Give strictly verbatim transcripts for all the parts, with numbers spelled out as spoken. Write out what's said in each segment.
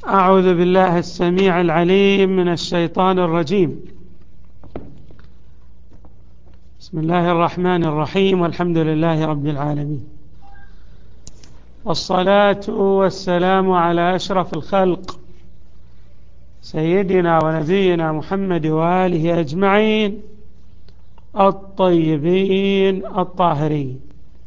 أعوذ بالله السميع العليم من الشيطان الرجيم. بسم الله الرحمن الرحيم، والحمد لله رب العالمين، والصلاة والسلام على أشرف الخلق سيدنا ونبينا محمد وآله أجمعين الطيبين الطاهرين،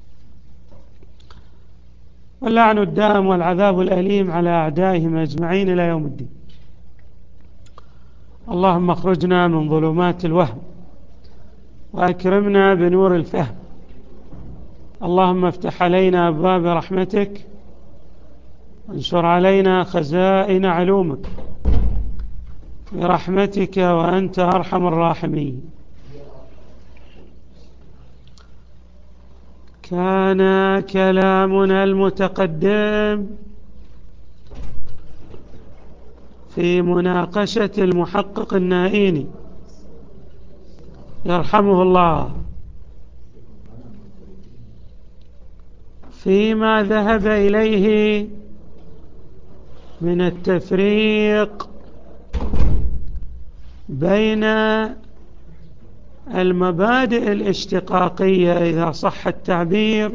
واللعن الدائم والعذاب الأليم على أعدائهم أجمعين إلى يوم الدين. اللهم اخرجنا من ظلمات الوهم وأكرمنا بنور الفهم. اللهم افتح علينا أبواب رحمتك وانشر علينا خزائن علومك برحمتك وأنت أرحم الراحمين. كان كلامنا المتقدم في مناقشة المحقق النائيني يرحمه الله فيما ذهب إليه من التفريق بين المبادئ الاشتقاقية إذا صح التعبير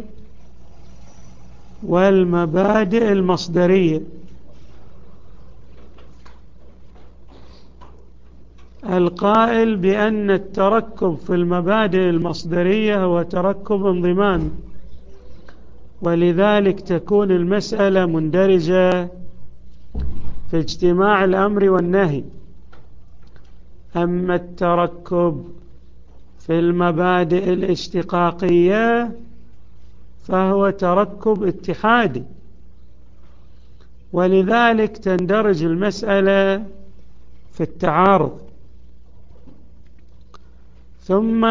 والمبادئ المصدرية. القائل بأن التركب في المبادئ المصدرية هو تركب انضمامي، ولذلك تكون المسألة مندرجة في اجتماع الأمر والنهي. أما التركب في المبادئ الاشتقاقية فهو تركب اتحادي، ولذلك تندرج المسألة في التعارض. ثم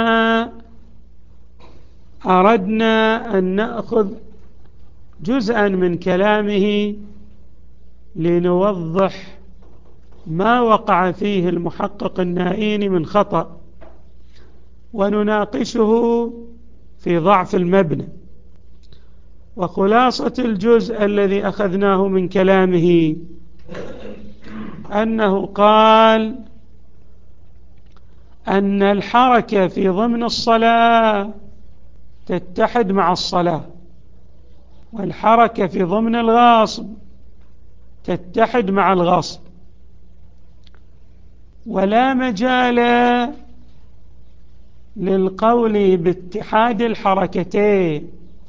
أردنا أن نأخذ جزءا من كلامه لنوضح ما وقع فيه المحقق النائيني من خطأ، ونناقشه في ضعف المبنى. وخلاصة الجزء الذي أخذناه من كلامه أنه قال أن الحركة في ضمن الصلاة تتحد مع الصلاة، والحركة في ضمن الغاصب تتحد مع الغاصب، ولا مجال للقول باتحاد الحركتين،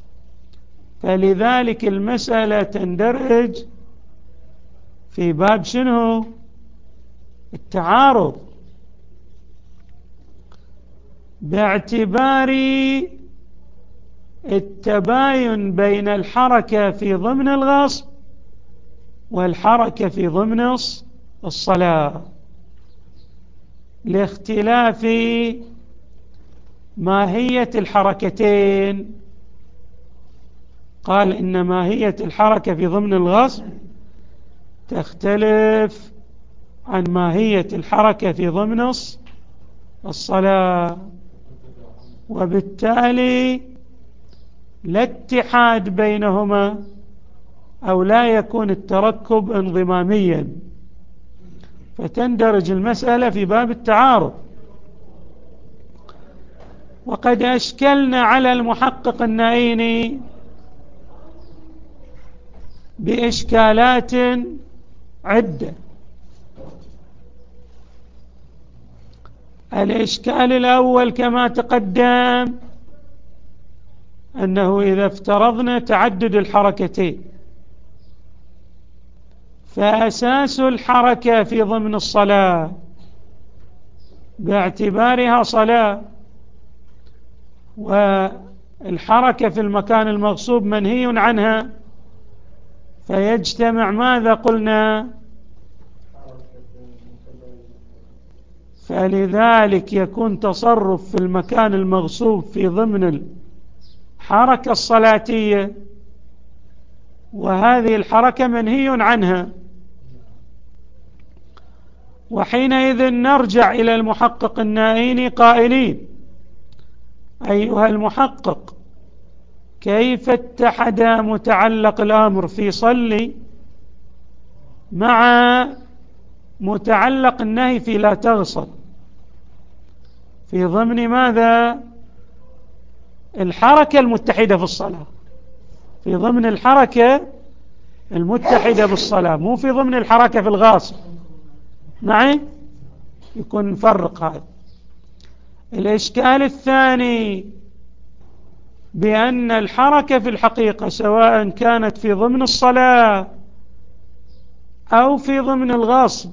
فلذلك المسألة تندرج في باب شنو؟ التعارض، باعتبار التباين بين الحركة في ضمن الغصب والحركة في ضمن الصلاة، لاختلاف ماهية الحركتين. قال إن ماهية الحركة في ضمن الغصب تختلف عن ماهية الحركة في ضمن الصلاة، وبالتالي لا اتحاد بينهما، أو لا يكون التركب انضماميا، فتندرج المسألة في باب التعارض. وقد أشكلنا على المحقق النائيني بإشكالات عدة. الإشكال الأول كما تقدم أنه إذا افترضنا تعدد الحركتين فأساس الحركة في ضمن الصلاة باعتبارها صلاة، والحركة في المكان المغصوب منهي عنها، فيجتمع ماذا قلنا؟ فلذلك يكون تصرف في المكان المغصوب في ضمن الحركة الصلاتية، وهذه الحركة منهي عنها. وحينئذ نرجع إلى المحقق النائيني قائلين: أيها المحقق، كيف اتحد متعلق الأمر في صلي مع متعلق النهي في لا تغسل في ضمن ماذا؟ الحركة المتحدة في الصلاة، في ضمن الحركة المتحدة بالصلاة، مو في ضمن الحركة في الغاصب. معي؟ يكون نفرق هذا. الإشكال الثاني بأن الحركة في الحقيقة سواء كانت في ضمن الصلاة أو في ضمن الغاصب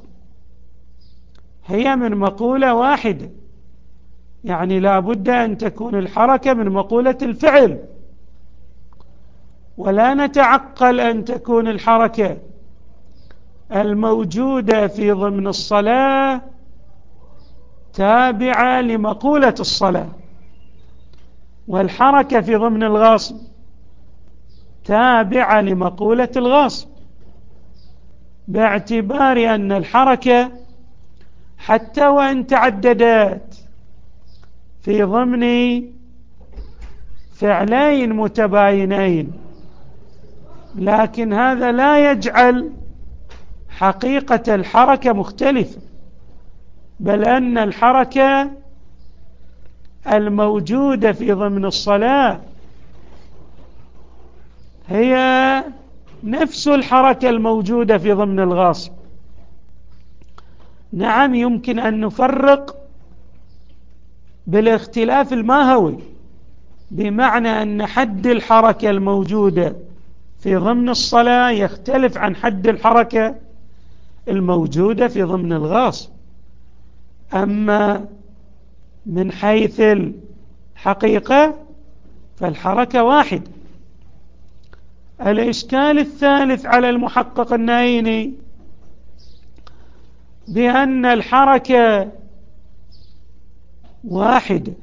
هي من مقولة واحدة، يعني لا بد أن تكون الحركة من مقولة الفعل، ولا نتعقل أن تكون الحركة الموجودة في ضمن الصلاة تابعة لمقولة الصلاة، والحركة في ضمن الغاصب تابعة لمقولة الغاصب، باعتبار أن الحركة حتى وإن تعددت في ضمن فعلين متباينين، لكن هذا لا يجعل حقيقة الحركة مختلفة، بل أن الحركة الموجودة في ضمن الصلاة هي نفس الحركة الموجودة في ضمن الغاصب. نعم، يمكن أن نفرق بالاختلاف الماهوي، بمعنى أن حد الحركة الموجودة في ضمن الصلاة يختلف عن حد الحركة الموجودة في ضمن الغاصب، أما من حيث الحقيقة فالحركة واحدة. الإشكال الثالث على المحقق النايني بأن الحركة واحدة،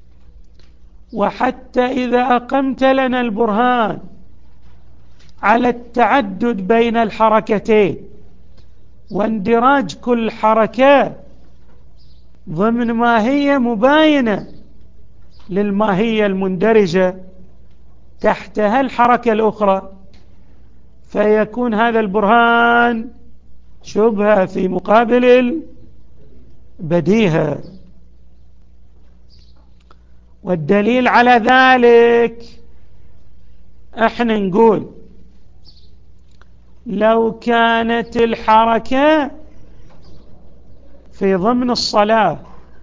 وحتى إذا أقمت لنا البرهان على التعدد بين الحركتين واندراج كل حركة ضمن ماهية مباينة للماهية المندرجة تحتها الحركة الأخرى، فيكون هذا البرهان شبهة في مقابل البديهة. والدليل على ذلك احنا نقول لو كانت الحركة في ضمن الصلاة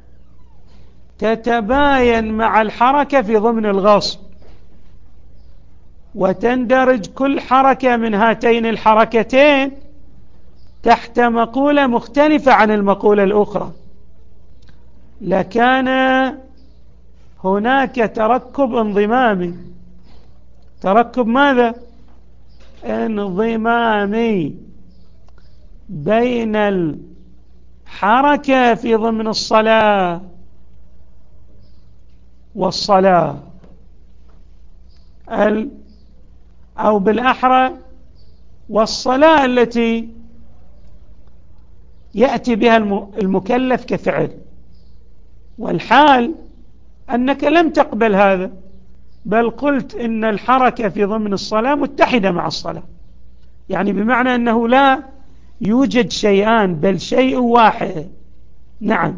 تتباين مع الحركة في ضمن الغصب، وتندرج كل حركة من هاتين الحركتين تحت مقولة مختلفة عن المقولة الأخرى، لكان هناك تركب انضمامي. تركب ماذا؟ انضمامي بين الحركة في ضمن الصلاة والصلاة، أو بالأحرى والصلاة التي يأتي بها المكلف كفعل، والحال أنك لم تقبل هذا، بل قلت إن الحركة في ضمن الصلاة متحدة مع الصلاة، يعني بمعنى أنه لا يوجد شيئان بل شيء واحد. نعم،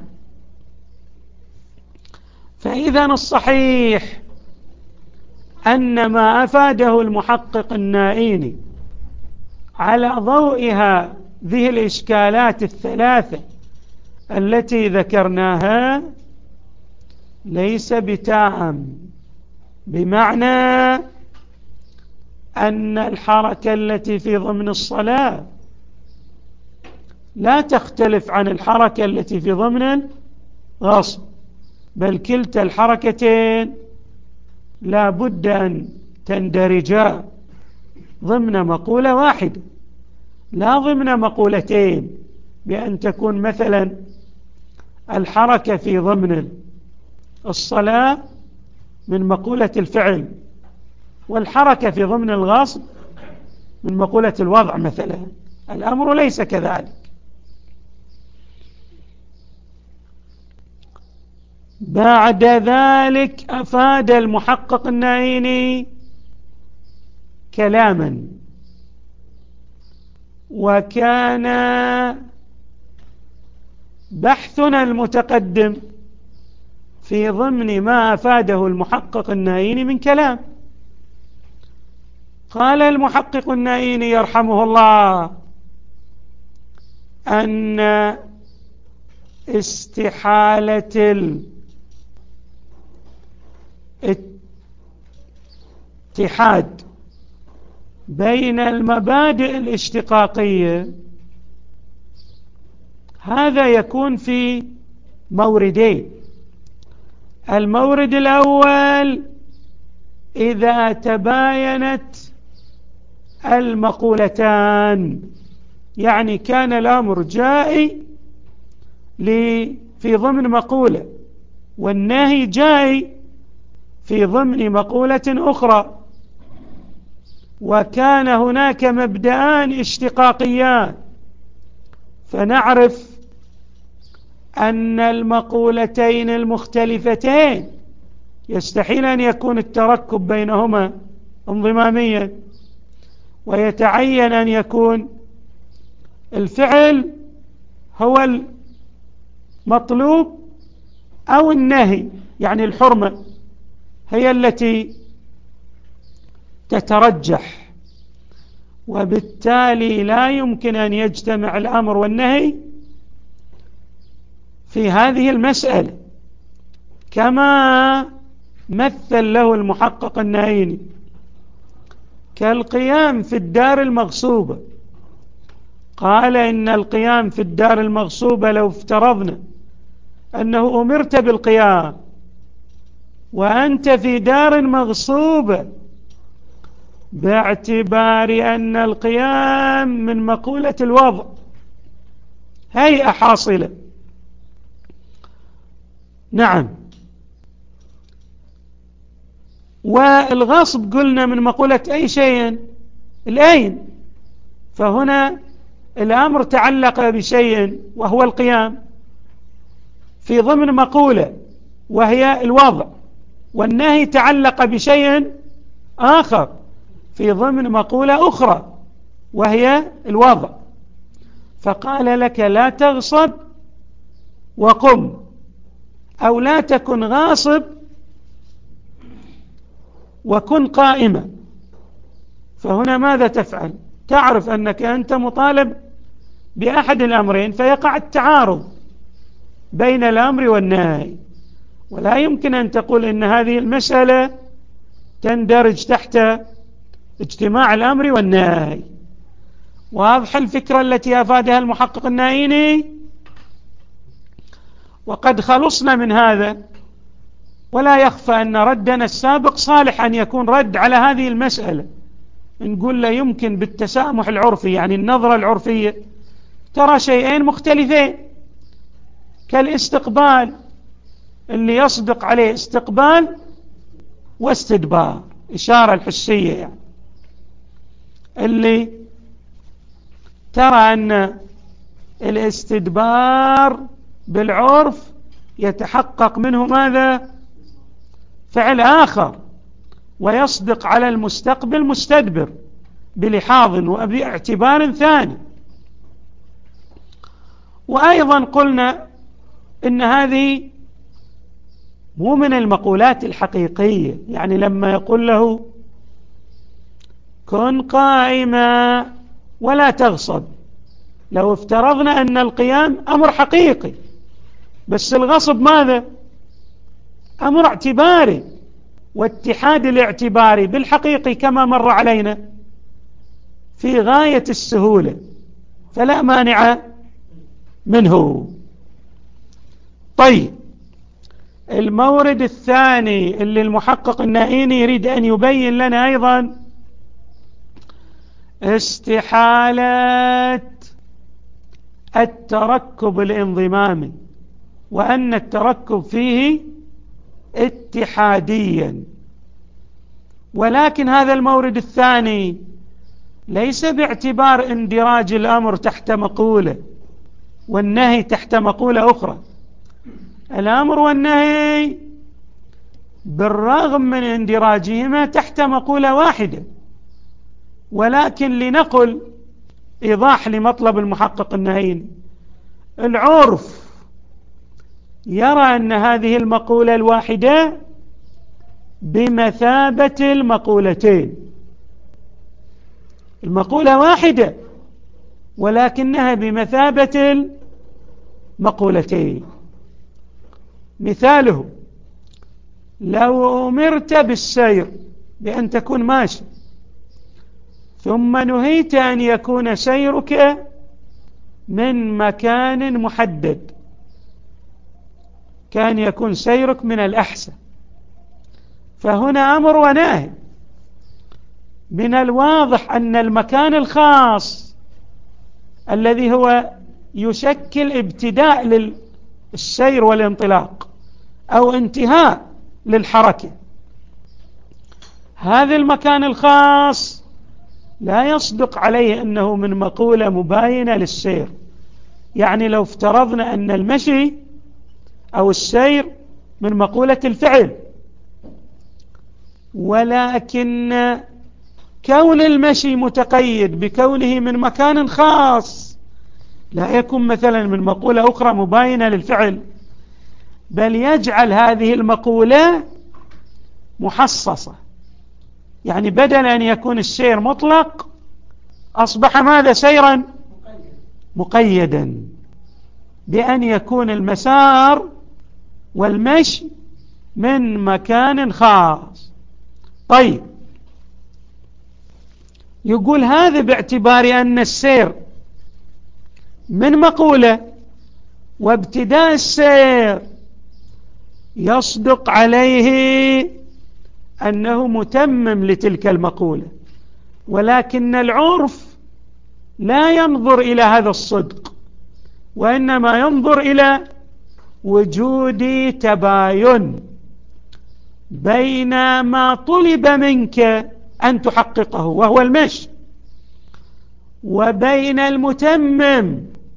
فإذا الصحيح أن ما أفاده المحقق النائيني على ضوء هذه الإشكالات الثلاثة التي ذكرناها ليس بتام، بمعنى أن الحركة التي في ضمن الصلاة لا تختلف عن الحركة التي في ضمن الغصب، بل كلتا الحركتين لا بد أن تندرجا ضمن مقولة واحدة، لا ضمن مقولتين، بأن تكون مثلا الحركة في ضمن الصلاة من مقولة الفعل، والحركة في ضمن الغصب من مقولة الوضع مثلا. الأمر ليس كذلك. بعد ذلك أفاد المحقق النائيني كلاما وكان بحثنا المتقدم في ضمن ما أفاده المحقق النايني من كلام. قال المحقق النايني يرحمه الله أن استحالة الاتحاد بين المبادئ الاشتقاقية هذا يكون في موردين. المورد الأول إذا تباينت المقولتان، يعني كان الأمر جائي في ضمن مقولة والنهي جائي في ضمن مقولة أخرى، وكان هناك مبدأان اشتقاقيان، فنعرف أن المقولتين المختلفتين يستحيل أن يكون التركب بينهما انضماميا، ويتعين أن يكون الفعل هو المطلوب أو النهي، يعني الحرمة هي التي تترجح، وبالتالي لا يمكن أن يجتمع الأمر والنهي في هذه المسألة كما مثل له المحقق النايني، كالقيام في الدار المغصوبة. قال إن القيام في الدار المغصوبة لو افترضنا أنه أمرت بالقيام وأنت في دار مغصوبة، باعتبار أن القيام من مقولة الوضع هيئة حاصلة. نعم، والغصب قلنا من مقولة أي شيء الأين، فهنا الأمر تعلق بشيء وهو القيام في ضمن مقولة وهي الوضع، والنهي تعلق بشيء آخر في ضمن مقولة أخرى وهي الوضع. فقال لك لا تغصب وقم، أو لا تكن غاصب وكن قائما. فهنا ماذا تفعل؟ تعرف أنك أنت مطالب بأحد الأمرين، فيقع التعارض بين الأمر والنهي، ولا يمكن أن تقول إن هذه المسألة تندرج تحت اجتماع الأمر والنهي. واضح الفكرة التي أفادها المحقق النايني؟ وقد خلصنا من هذا، ولا يخفى أن ردنا السابق صالح أن يكون رد على هذه المسألة. نقول لا يمكن بالتسامح العرفي، يعني النظرة العرفية، ترى شيئين مختلفين كالاستقبال اللي يصدق عليه استقبال واستدبار، إشارة الحسية، يعني اللي ترى أن الاستدبار بالعرف يتحقق منه ماذا؟ فعل آخر، ويصدق على المستقبل مستدبر بلحاظ وباعتبار ثاني. وأيضا قلنا إن هذه مو من المقولات الحقيقية، يعني لما يقول له كن قائما ولا تغصب، لو افترضنا أن القيام أمر حقيقي، بس الغصب ماذا؟ أمر اعتباري، واتحاد الاعتباري بالحقيقي كما مر علينا في غاية السهولة، فلا مانع منه. طيب، المورد الثاني اللي المحقق النايني يريد أن يبين لنا أيضا استحالة التركب الانضمامي، وأن التركب فيه اتحاديا. ولكن هذا المورد الثاني ليس باعتبار اندراج الأمر تحت مقولة والنهي تحت مقولة أخرى. الأمر والنهي بالرغم من اندراجهما تحت مقولة واحدة، ولكن لنقل إيضاح لمطلب المحقق النهيني. العرف يرى أن هذه المقولة الواحدة بمثابة المقولتين، المقولة واحدة ولكنها بمثابة المقولتين. مثاله: لو أمرت بالسير بأن تكون ماشي ثم نهيت أن يكون سيرك من مكان محدد، كان يكون سيرك من الأحسن، فهنا أمر ونهي. من الواضح أن المكان الخاص الذي هو يشكل ابتداء للسير والانطلاق أو انتهاء للحركة، هذا المكان الخاص لا يصدق عليه أنه من مقولة مباينة للسير. يعني لو افترضنا أن المشي أو السير من مقولة الفعل، ولكن كون المشي متقيد بكونه من مكان خاص لا يكون مثلا من مقولة أخرى مباينة للفعل، بل يجعل هذه المقولة محصصة. يعني بدل أن يكون السير مطلق أصبح ماذا؟ سيرا مقيدا بأن يكون المسار والمشي من مكان خاص. طيب، يقول هذا باعتبار أن السير من مقولة، وابتداء السير يصدق عليه أنه متمم لتلك المقولة، ولكن العرف لا ينظر إلى هذا الصدق، وإنما ينظر إلى وجود تباين بين ما طلب منك أن تحققه وهو المشي، وبين المتمم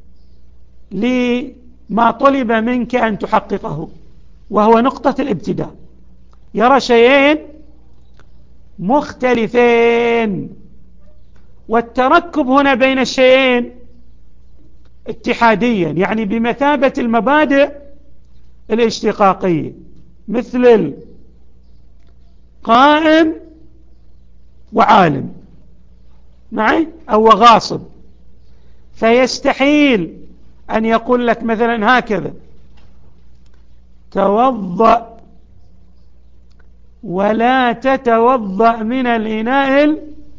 لما طلب منك أن تحققه وهو نقطة الابتداء. يرى شيئين مختلفين، والتركب هنا بين الشيئين اتحاديا، يعني بمثابة المبادئ الاشتقاقية، مثل القائم وعالم معي أو غاصب. فيستحيل أن يقول لك مثلا هكذا: توضأ ولا تتوضأ من الإناء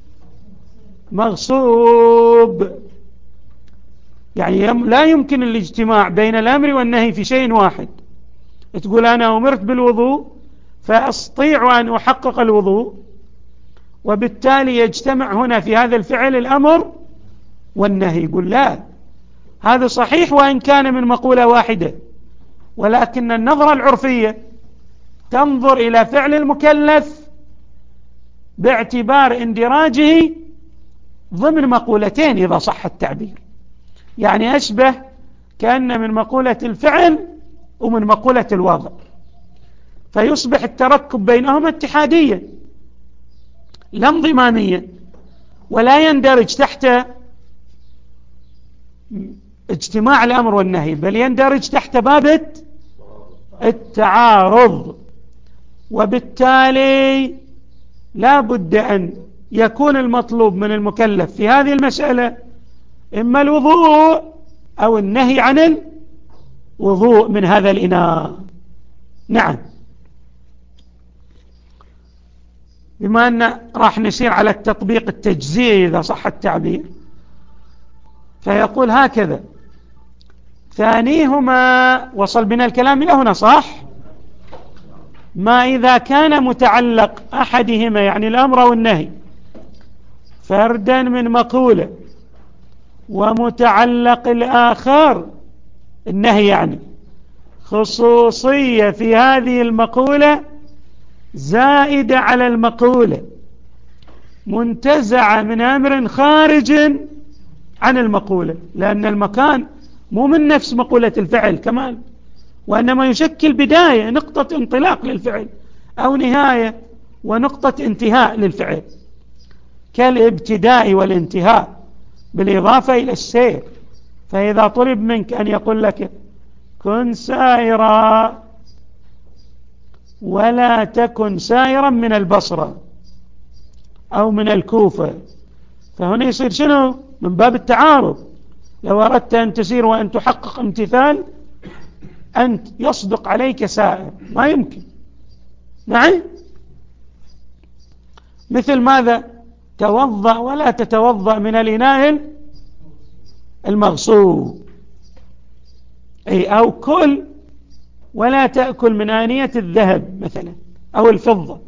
المغصوب. يعني لا يمكن الاجتماع بين الأمر والنهي في شيء واحد. تقول أنا أمرت بالوضوء فأستطيع أن أحقق الوضوء، وبالتالي يجتمع هنا في هذا الفعل الأمر والنهي. يقول لا، هذا صحيح وإن كان من مقولة واحدة، ولكن النظرة العرفية تنظر إلى فعل المكلف باعتبار اندراجه ضمن مقولتين إذا صح التعبير. يعني أشبه كأن من مقولة الفعل ومن مقولة الوضع، فيصبح التركب بينهما اتحاديا لا انضماميا، ولا يندرج تحت اجتماع الأمر والنهي، بل يندرج تحت باب التعارض. وبالتالي لا بد أن يكون المطلوب من المكلف في هذه المسألة إما الوضوء أو النهي عن الوضوء من هذا الإناء. نعم. بما أن راح نسير على التطبيق التجزئي إذا صح التعبير، فيقول هكذا: ثانيهما، وصل بنا الكلام إلى هنا صح؟ ما إذا كان متعلق أحدهما يعني الأمر والنهي فردا من مقولة، ومتعلق الآخر النهي يعني خصوصية في هذه المقولة زائدة على المقولة، منتزعة من أمر خارج عن المقولة، لأن المكان مو من نفس مقولة الفعل كمان، وإنما يشكل بداية، نقطة انطلاق للفعل، أو نهاية ونقطة انتهاء للفعل، كالابتداء والانتهاء بالإضافة إلى السير. فإذا طلب منك أن يقول لك كن سائرا ولا تكن سائرا من البصرة أو من الكوفة، فهنا يصير شنو؟ من باب التعارض. لو أردت أن تسير وأن تحقق امتثال أنت يصدق عليك سائر، ما يمكن. نعم، مثل ماذا؟ توضأ ولا تتوضأ من الإناء المغصوب، أي أو كل ولا تأكل من آنية الذهب مثلا أو الفضة.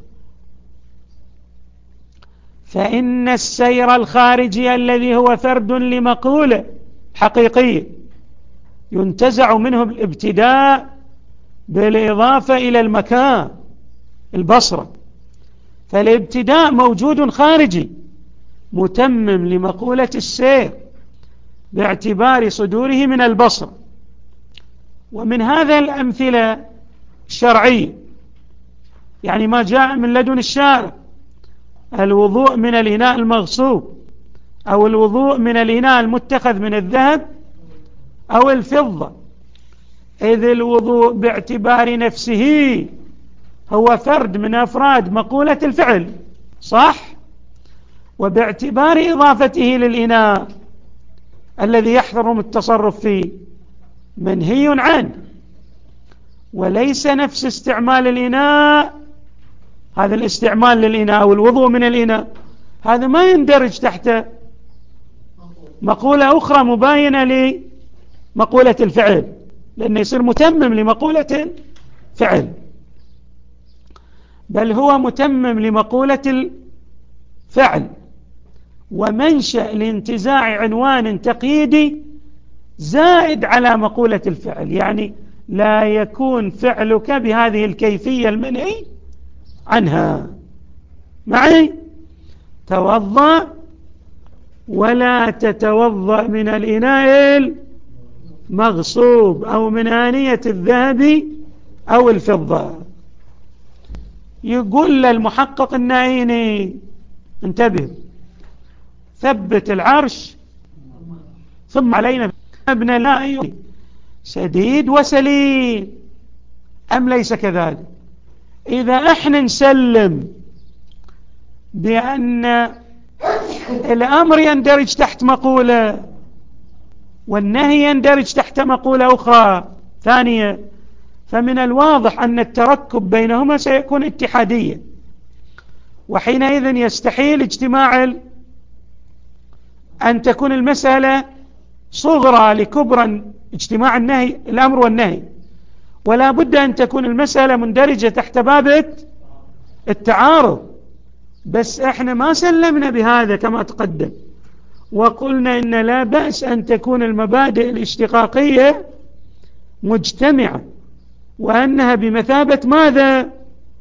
فإن السير الخارجي الذي هو فرد لمقولة حقيقية ينتزع منه الابتداء بالإضافة إلى المكان البصرة، فالابتداء موجود خارجي متمم لمقولة السير باعتبار صدوره من البصرة. ومن هذا الأمثلة الشرعية، يعني ما جاء من لدن الشارع، الوضوء من الإناء المغصوب أو الوضوء من الإناء المتخذ من الذهب أو الفضة، إذ الوضوء باعتبار نفسه هو فرد من أفراد مقولة الفعل، صح؟ وباعتبار إضافته للإناء الذي يحرم التصرف فيه منهي عنه، وليس نفس استعمال الإناء، هذا الاستعمال للإناء والوضوء من الإناء هذا ما يندرج تحت مقولة أخرى مباينة لمقولة الفعل، لأنه يصير متمم لمقولة الفعل، بل هو متمم لمقولة الفعل. ومنشأ الانتزاع عنوان تقييدي زائد على مقولة الفعل، يعني لا يكون فعلك بهذه الكيفية المنهي عنها. معي؟ توضأ ولا تتوضأ من الإناء المغصوب أو من آنية الذهب أو الفضة. يقول للمحقق النعيني انتبه، ثبت العرش ثم علينا ابن الله سديد وسليم، أم ليس كذلك؟ إذا احنا نسلم بأن الأمر يندرج تحت مقولة والنهي يندرج تحت مقولة أخرى ثانية، فمن الواضح أن التركب بينهما سيكون اتحاديا، وحينئذ يستحيل اجتماع أن تكون المسألة صغرى لكبرى اجتماع النهي الأمر والنهي، ولا بد أن تكون المسألة مندرجة تحت باب التعارض. بس احنا ما سلمنا بهذا كما تقدم، وقلنا إن لا بأس أن تكون المبادئ الاشتقاقية مجتمعة، وأنها بمثابة ماذا؟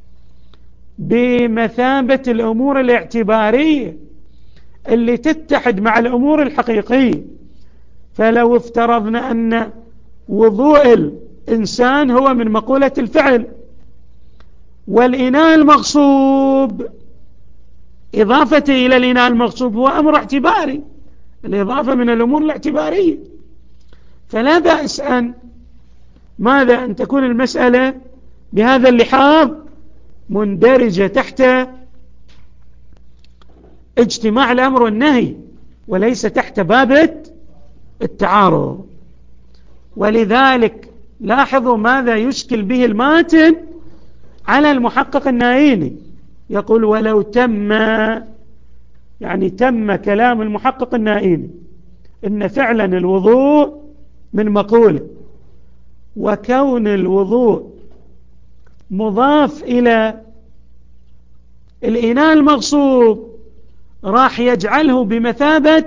بمثابة الأمور الاعتبارية اللي تتحد مع الأمور الحقيقية. فلو افترضنا أن وضوء الإنسان هو من مقولة الفعل، والإناء المغصوب إضافته إلى الإناء المغصوب هو أمر اعتباري، الإضافة من الأمور الاعتبارية، فلا بأس أن ماذا؟ أن تكون المسألة بهذا اللحاظ مندرجة تحت اجتماع الأمر والنهي وليس تحت باب التعارض. ولذلك لاحظوا ماذا يشكل به الماتن على المحقق النايني، يقول ولو تم، يعني تم كلام المحقق النايني إن فعلا الوضوء من مقولة، وكون الوضوء مضاف إلى الإناء المغصوب راح يجعله بمثابة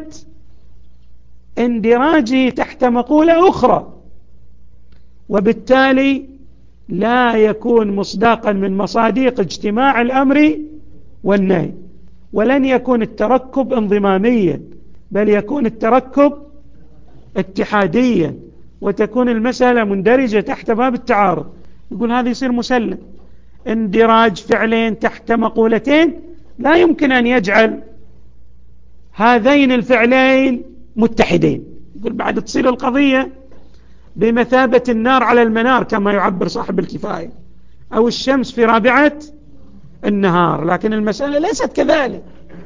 اندراجه تحت مقولة أخرى، وبالتالي لا يكون مصداقا من مصادق اجتماع الأمر والنهي، ولن يكون التركب انضماميا بل يكون التركب اتحاديا، وتكون المسألة مندرجة تحت باب التعارض. يقول هذا يصير مسلم، اندراج فعلين تحت مقولتين لا يمكن أن يجعل هذين الفعلين متحدين. يقول بعد تصير القضية بمثابة النار على المنار كما يعبر صاحب الكفاية، أو الشمس في رابعة النهار، لكن المسألة ليست كذلك.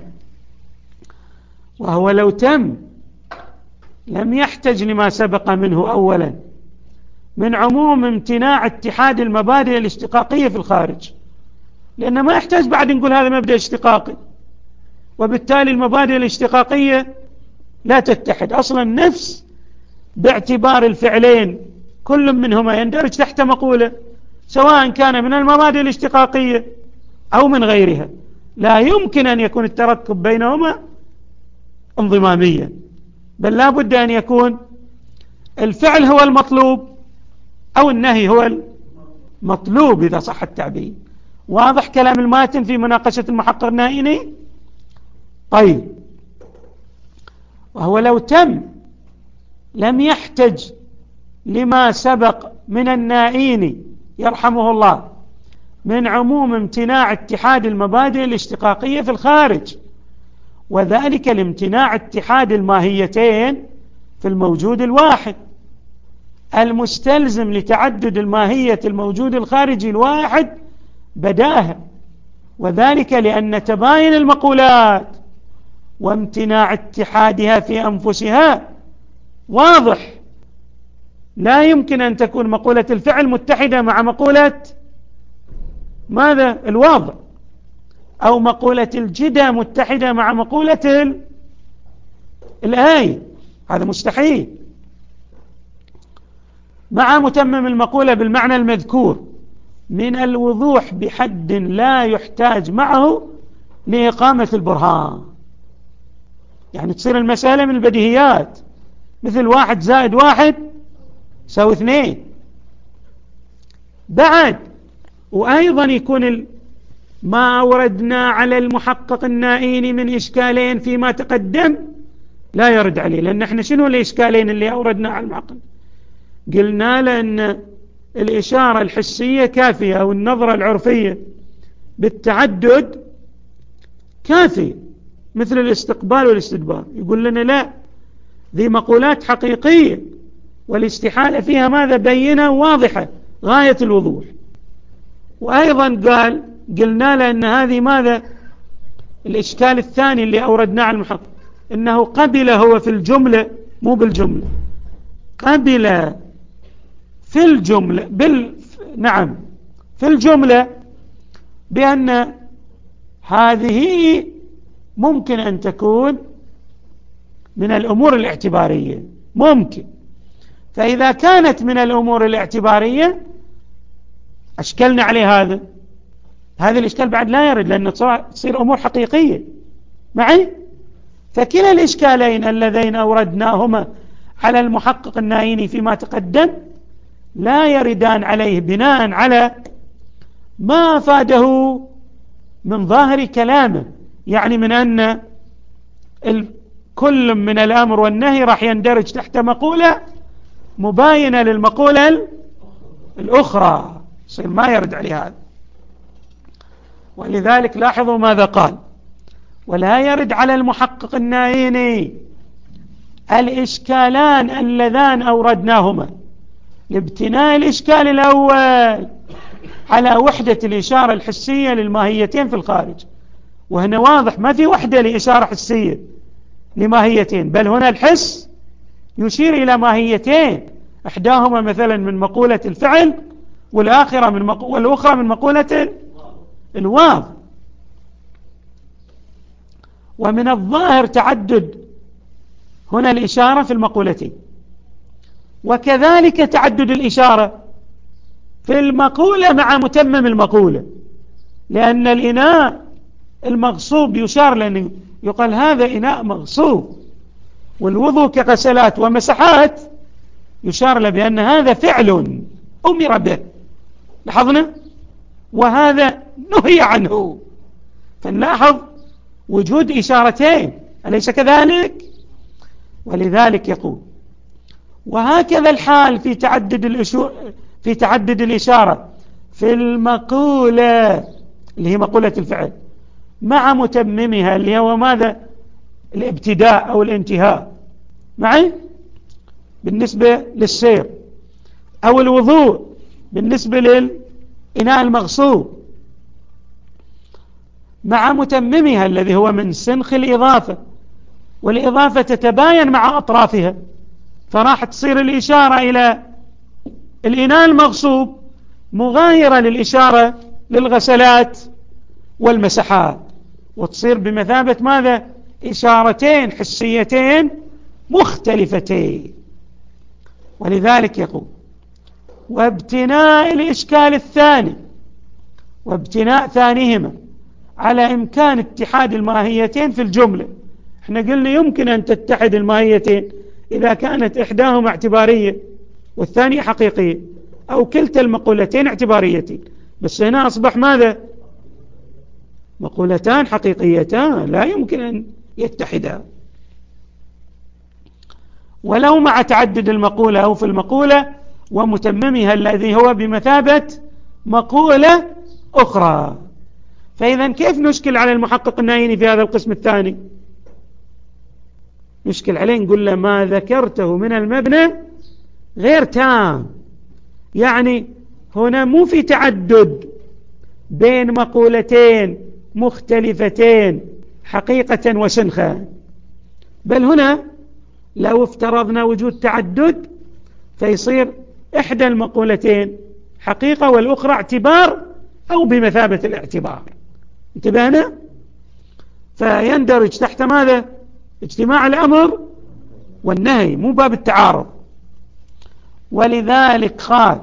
وهو لو تم لم يحتج لما سبق منه أولا من عموم امتناع اتحاد المبادئ الاشتقاقية في الخارج، لأنه ما يحتاج بعد نقول هذا مبدأ اشتقاقي، وبالتالي المبادئ الاشتقاقية لا تتحد أصلا. نفس باعتبار الفعلين كل منهما يندرج تحت مقولة، سواء كان من المبادئ الاشتقاقية أو من غيرها، لا يمكن أن يكون التركب بينهما انضماميا، بل لا بد أن يكون الفعل هو المطلوب أو النهي هو المطلوب إذا صح التعبير. واضح كلام الماتن في مناقشة المحقق النائيني؟ طيب، وهو لو تم لم يحتج لما سبق من النائيني يرحمه الله من عموم امتناع اتحاد المبادئ الاشتقاقية في الخارج، وذلك لامتناع اتحاد الماهيتين في الموجود الواحد المستلزم لتعدد الماهية الموجود الخارجي الواحد بداهة، وذلك لأن تباين المقولات وامتناع اتحادها في أنفسها واضح. لا يمكن أن تكون مقولة الفعل متحدة مع مقولة ماذا؟ الوضع، أو مقولة الجدة متحدة مع مقولة الآية، هذا مستحيل. مع متمم المقولة بالمعنى المذكور من الوضوح بحد لا يحتاج معه لإقامة البرهان. يعني تصير المسألة من البديهيات، مثل واحد زائد واحد سوي اثنين بعد. وأيضا يكون ما أوردنا على المحقق النائيني من إشكالين فيما تقدم لا يرد عليه، لأن احنا شنو الإشكالين اللي أوردنا على المحقق؟ قلنا لأن الإشارة الحسية كافية أو النظرة العرفية بالتعدد كافية مثل الاستقبال والاستدبار. يقول لنا لا، ذي مقولات حقيقية والاستحالة فيها ماذا؟ بينة واضحة غاية الوضوح. وأيضا قال قلنا له أن هذه ماذا؟ الإشكال الثاني اللي أوردناه على المحقق أنه قبل هو في الجملة مو بالجملة، قبل في الجملة بال نعم في الجملة بأن هذه ممكن أن تكون من الأمور الاعتبارية، ممكن. فإذا كانت من الأمور الاعتبارية أشكلنا عليه هذا هذا الإشكال بعد لا يرد، لأنه تصير أمور حقيقية معي. فكلا الإشكالين اللذين أوردناهما على المحقق النائيني فيما تقدم لا يردان عليه بناء على ما أفاده من ظاهر كلامه، يعني من أن كل من الأمر والنهي راح يندرج تحت مقولة مباينة للمقولة الأخرى، يصير ما يرد عليه هذا. ولذلك لاحظوا ماذا قال: ولا يرد على المحقق النائيني الإشكالان اللذان أوردناهما لابتناء الإشكال الأول على وحدة الإشارة الحسية للماهيتين في الخارج. وهنا واضح ما في وحدة لإشارة حسية لماهيتين، بل هنا الحس يشير إلى ماهيتين، إحداهما مثلا من مقولة الفعل والآخرة من مق... والأخرى من مقولة الواو. ومن الظاهر تعدد هنا الإشارة في المقولتين، وكذلك تعدد الإشارة في المقولة مع متمم المقولة، لأن الإناء المغصوب يشار، لأنه يقال هذا إناء مغصوب، والوضوء كغسلات ومسحات يشار له بأن هذا فعل أمر به، لاحظنا، وهذا نهي عنه. فنلاحظ وجود إشارتين، أليس كذلك؟ ولذلك يقول: وهكذا الحال في تعدد الإشو... في تعدد الإشارة في المقولة اللي هي مقولة الفعل مع متممها اللي هو ماذا؟ الابتداء أو الانتهاء. معي بالنسبة للسير، أو الوضوء بالنسبة للإناء المغصوب، مع متممها الذي هو من سنخ الإضافة، والإضافة تتباين مع أطرافها، فراح تصير الإشارة إلى الإناء المغصوب مغايرة للإشارة للغسلات والمسحات، وتصير بمثابة ماذا؟ إشارتين حسيتين مختلفتين. ولذلك يقول وابتناء الإشكال الثاني، وابتناء ثانيهما على إمكان اتحاد الماهيتين في الجملة. احنا قلنا يمكن أن تتحد الماهيتين إذا كانت إحداهما اعتبارية والثانية حقيقية، أو كلتا المقولتين اعتباريتين، بس هنا أصبح ماذا؟ مقولتان حقيقيتان لا يمكن أن يتحدا، ولو مع تعدد المقولة أو في المقولة ومتممها الذي هو بمثابة مقولة أخرى. فإذا كيف نشكل على المحقق النايني في هذا القسم الثاني؟ نشكل عليه نقول له ما ذكرته من المبنى غير تام، يعني هنا مو في تعدد بين مقولتين مختلفتين حقيقة وسنخا، بل هنا لو افترضنا وجود تعدد فيصير إحدى المقولتين حقيقة والأخرى اعتبار أو بمثابة الاعتبار. انتبهنا؟ فيندرج تحت ماذا؟ اجتماع الأمر والنهي، مو باب التعارض. ولذلك قال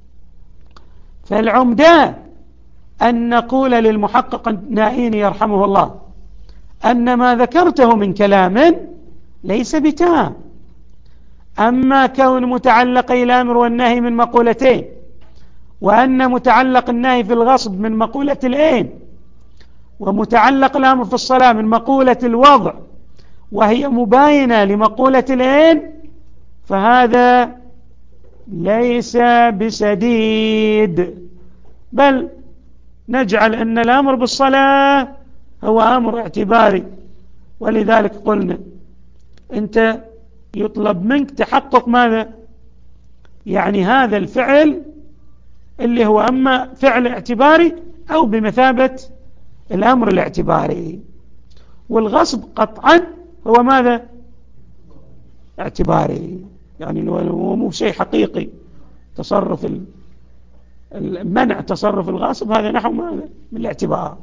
فالعمدة أن نقول للمحقق النائيني يرحمه الله أن ما ذكرته من كلام ليس بتام، أما كون متعلقي الأمر والنهي من مقولتين، وأن متعلق النهي في الغصب من مقولة العين، ومتعلق الأمر في الصلاة من مقولة الوضع وهي مباينة لمقولة العين، فهذا ليس بسديد، بل نجعل أن الأمر بالصلاة هو أمر اعتباري. ولذلك قلنا أنت يطلب منك تحقق ماذا؟ يعني هذا الفعل اللي هو أما فعل اعتباري أو بمثابة الأمر الاعتباري، والغصب قطعا هو ماذا؟ اعتباري، يعني هو مو شيء حقيقي. تصرف المنع تصرف الغاصب هذا نحو ماذا؟ من الاعتبار.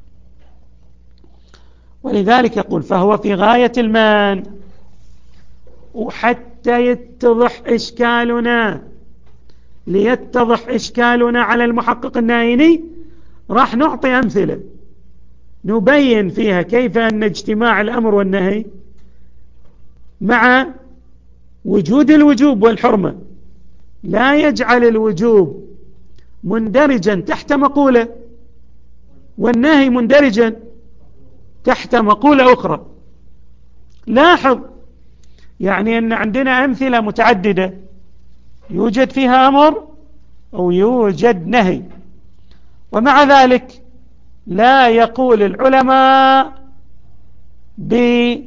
ولذلك يقول فهو في غاية المانع. وحتى يتضح إشكالنا ليتضح إشكالنا على المحقق النايني راح نعطي أمثلة نبين فيها كيف أن اجتماع الأمر والنهي مع وجود الوجوب والحرمة لا يجعل الوجوب مندرجا تحت مقولة والنهي مندرجا تحت مقولة أخرى. لاحظ يعني أن عندنا أمثلة متعددة يوجد فيها أمر أو يوجد نهي، ومع ذلك لا يقول العلماء بأن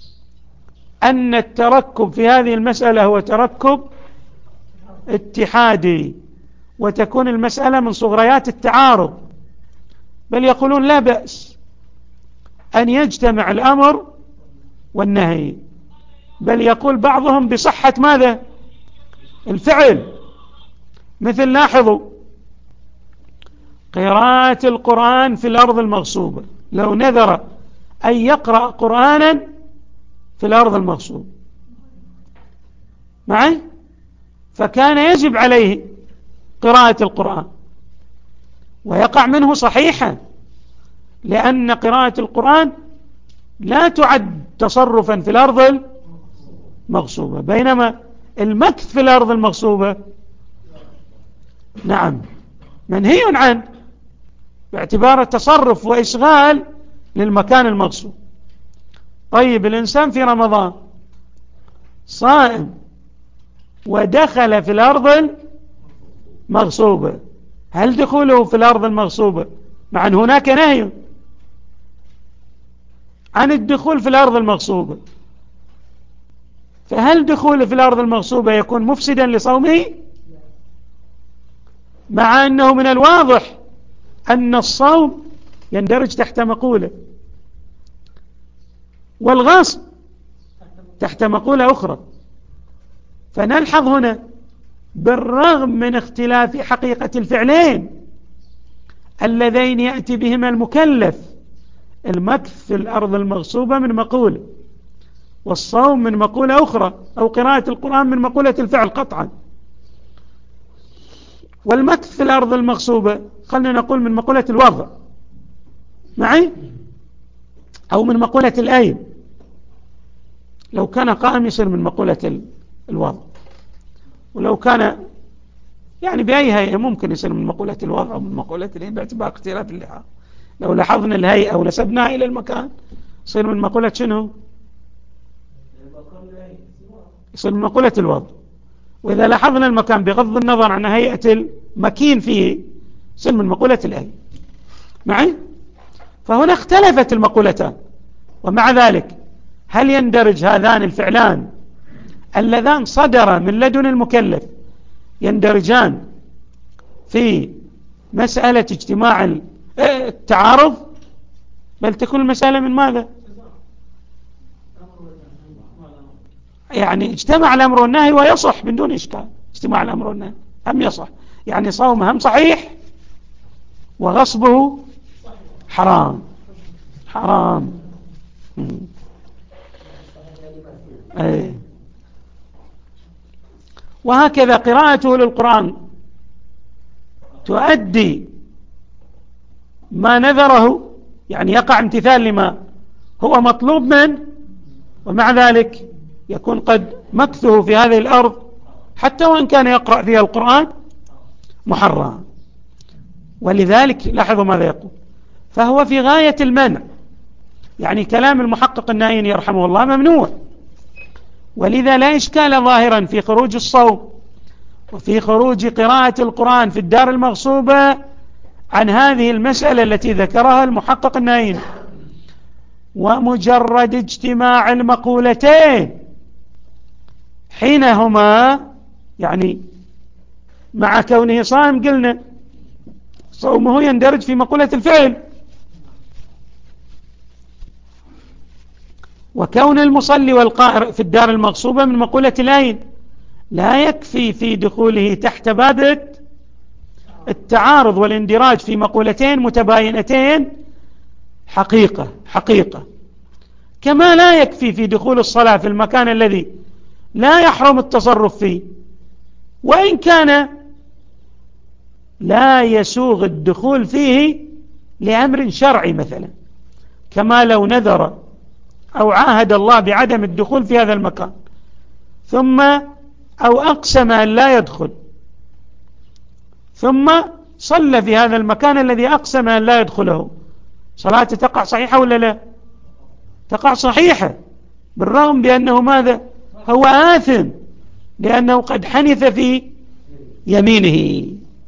التركب في هذه المسألة هو تركب اتحادي وتكون المسألة من صغريات التعارض، بل يقولون لا بأس أن يجتمع الأمر والنهي، بل يقول بعضهم بصحة ماذا؟ الفعل. مثل لاحظوا قراءة القرآن في الأرض المغصوبة، لو نذر أن يقرأ قرآنا في الأرض المغصوبة معي فكان يجب عليه قراءة القرآن ويقع منه صحيحا، لأن قراءة القرآن لا تعد تصرفا في الأرض المغصوبة، بينما المكث في الأرض المغصوبة نعم منهي عنه باعتبار التصرف وإشغال للمكان المغصوب. طيب الإنسان في رمضان صائم ودخل في الأرض المغصوبة، هل دخوله في الأرض المغصوبة مع أن هناك نهي عن الدخول في الأرض المغصوبة فهل دخوله في الأرض المغصوبة يكون مفسدا لصومه؟ مع أنه من الواضح أن الصوم يندرج تحت مقولة، والغصب تحت مقولة أخرى. فنلحظ هنا بالرغم من اختلاف حقيقة الفعلين اللذين يأتي بهما المكلف، المكث في الأرض المغصوبة من مقولة، والصوم من مقولة أخرى، أو قراءة القرآن من مقولة الفعل قطعا. والمكث في الأرض المغصوبة خلنا نقول من مقولة الوضع معي، أو من مقولة الأيم. لو كان قائم يصير من مقولة الوضع، ولو كان يعني بأي هيئة ممكن يصير من مقولة الوضع أو من مقولة الأيم باعتبار اختلاف اللحاظ. لو لاحظنا الهيئة ونسبناها إلى المكان يصير من مقولة شنو؟ يصير من مقولة الوضع. وإذا لاحظنا المكان بغض النظر عن هيئة المكين فيه يصير من مقولة الأيم معي. فهنا اختلفت المقولتان، ومع ذلك هل يندرج هذان الفعلان اللذان صدر من لدن المكلف يندرجان في مسألة اجتماع التعارض؟ بل تكون المسألة من ماذا؟ يعني اجتمع الأمر والنهي ويصح من دون إشكال. اجتماع الأمر والنهي هم يصح، يعني صومه هم صحيح وغصبه حرام حرام. أي. وهكذا قراءته للقرآن تؤدي ما نذره، يعني يقع امتثال لما هو مطلوب منه، ومع ذلك يكون قد مكثه في هذه الأرض حتى وإن كان يقرأ فيها القرآن محرم. ولذلك لاحظوا ماذا يقول: فهو في غاية المنع. يعني كلام المحقق النائين يرحمه الله ممنوع، ولذا لا إشكال ظاهرا في خروج الصوم وفي خروج قراءة القرآن في الدار المغصوبة عن هذه المسألة التي ذكرها المحقق النائين. ومجرد اجتماع المقولتين حينهما، يعني مع كونه صائم قلنا صومه يندرج في مقولة الفعل، وكون المصلي والقائر في الدار المغصوبة من مقولة العين لا يكفي في دخوله تحت باب التعارض والاندراج في مقولتين متباينتين حقيقة حقيقة. كما لا يكفي في دخول الصلاة في المكان الذي لا يحرم التصرف فيه، وإن كان لا يسوغ الدخول فيه لأمر شرعي، مثلا كما لو نذر أو عاهد الله بعدم الدخول في هذا المكان ثم أو أقسم أن لا يدخل، ثم صلى في هذا المكان الذي أقسم أن لا يدخله، صلاته تقع صحيحة ولا لا؟ تقع صحيحة، بالرغم بأنه ماذا؟ هو آثم لأنه قد حنث في يمينه.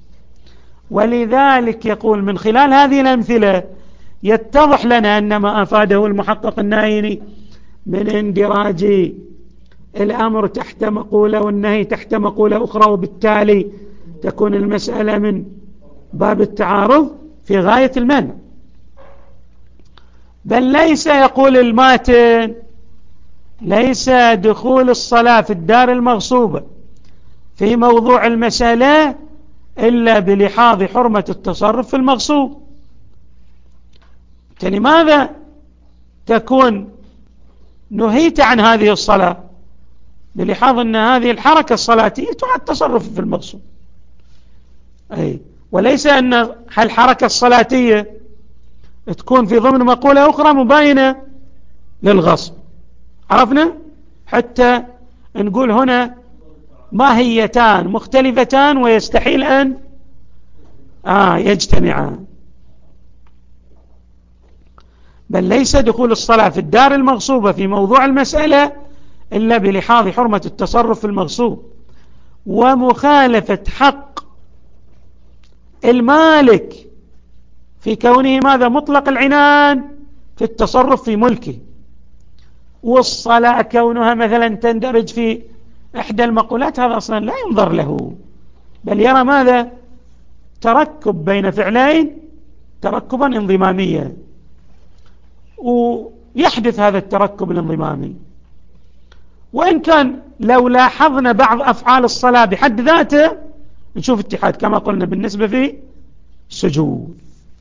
ولذلك يقول من خلال هذه الأمثلة يتضح لنا أن ما أفاده المحقق النائي من اندراج الأمر تحت مقولة والنهي تحت مقولة أخرى، وبالتالي تكون المسألة من باب التعارض في غاية المنع. بل ليس، يقول الماتن، ليس دخول الصلاة في الدار المغصوبة في موضوع المسألة إلا بلحاظ حرمة التصرف في المغصوب. لماذا تكون نهيت عن هذه الصلاة؟ بلحاظ أن هذه الحركة الصلاتية تعد تصرف في المغصوب، أي وليس أن الحركة الصلاتية تكون في ضمن مقولة أخرى مباينة للغصب. عرفنا؟ حتى نقول هنا ماهيتان مختلفتان ويستحيل أن آه يجتمعان. بل ليس دخول الصلاة في الدار المغصوبة في موضوع المسألة إلا بلحاظ حرمة التصرف في المغصوب ومخالفة حق المالك في كونه ماذا؟ مطلق العنان في التصرف في ملكه، والصلاة كونها مثلا تندرج في إحدى المقولات، هذا أصلا لا ينظر له، بل يرى ماذا؟ تركب بين فعلين تركبا انضماميا، ويحدث هذا التركب الانضمامي. وإن كان لو لاحظنا بعض أفعال الصلاة بحد ذاته نشوف اتحاد كما قلنا بالنسبة في السجود.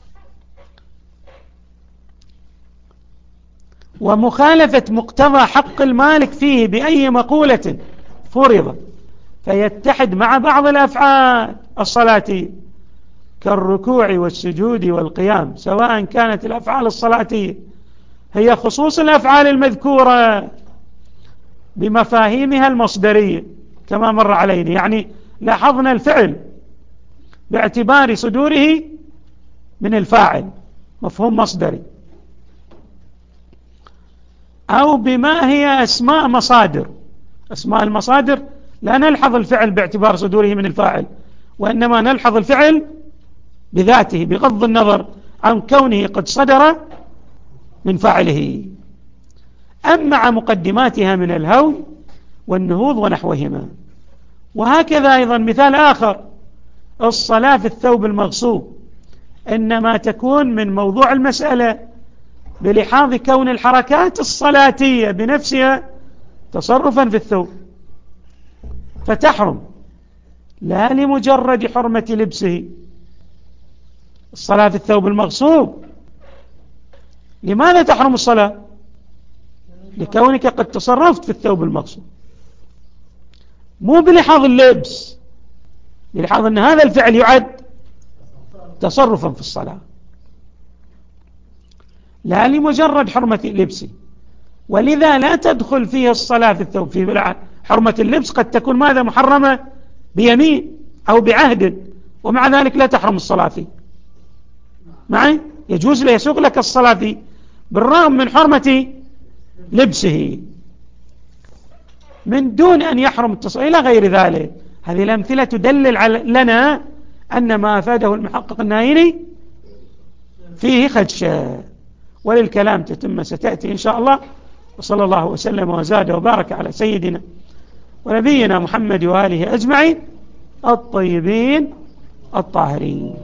ومخالفة مقتضى حق المالك فيه بأي مقولة فرض فيتحد مع بعض الأفعال الصلاتية كالركوع والسجود والقيام، سواء كانت الأفعال الصلاتية هي خصوص الأفعال المذكورة بمفاهيمها المصدرية كما مر علينا، يعني لاحظنا الفعل باعتبار صدوره من الفاعل مفهوم مصدري، أو بما هي أسماء مصادر. أسماء المصادر لا نلحظ الفعل باعتبار صدوره من الفاعل، وإنما نلحظ الفعل بذاته بغض النظر عن كونه قد صدر من فاعله. أم مع مقدماتها من الهوي والنهوض ونحوهما. وهكذا أيضا مثال آخر، الصلاة في الثوب المغصوب إنما تكون من موضوع المسألة بلحاظ كون الحركات الصلاتية بنفسها تصرفا في الثوب، فتحرم لا لمجرد حرمة لبسه. الصلاة في الثوب المغصوب لماذا تحرم الصلاة؟ لكونك قد تصرفت في الثوب المغصوب، مو بلحاظ اللبس، بلحاظ أن هذا الفعل يعد تصرفا في الصلاة لا لمجرد حرمة اللبس. ولذا لا تدخل فيه الصلاة في الثوب في حرمة اللبس، قد تكون ماذا؟ محرمة بيمين أو بعهد، ومع ذلك لا تحرم الصلاة فيه. معي؟ يجوز له يسوق لك الصلاة فيه بالرغم من حرمة لبسه من دون أن يحرم التصرف إلى غير ذلك. هذه الأمثلة تدلل على لنا أن ما أفاده المحقق النايني فيه خدشة، وللكلام تتم ستأتي إن شاء الله. وصلى الله وسلم وزاد وبارك على سيدنا ونبينا محمد وآله أجمعين الطيبين الطاهرين.